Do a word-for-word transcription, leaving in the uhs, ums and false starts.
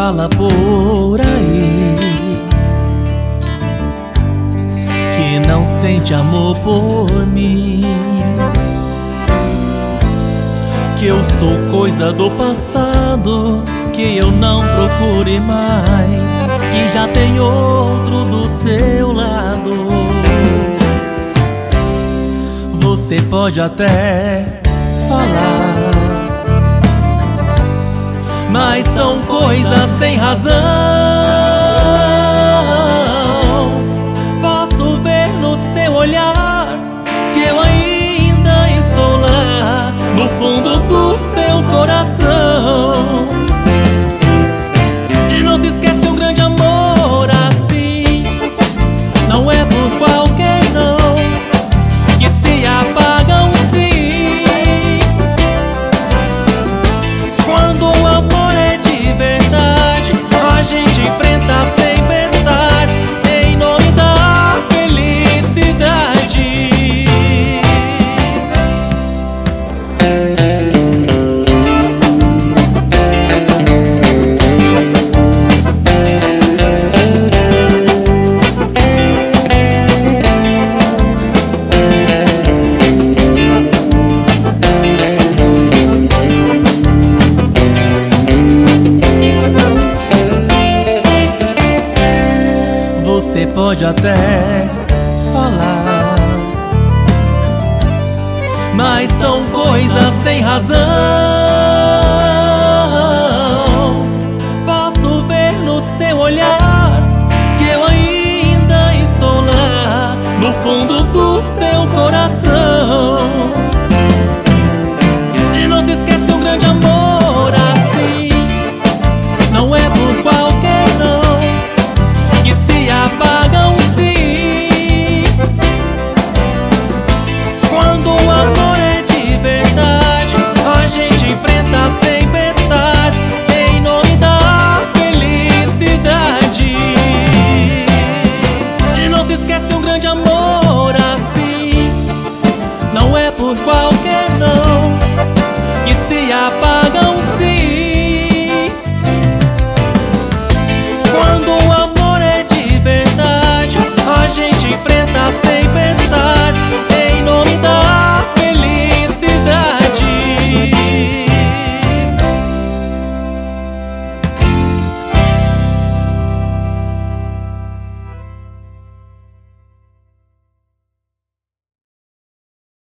fala por aí que não sente amor por mim, que eu sou coisa do passado, que eu não procure mais, que já tem outro do seu lado. Você pode até falar, mas são coisas sem razão. Posso ver no seu olhar que eu ainda estou lá, no fundo do seu coração. E não se esquece, um grande amor assim não é por qualquer não que se apaga um sim. Quando o amor é de verdade, a gente enfrenta as tempestades em nome da felicidade. Você pode até falar, mas são coisas sem razão.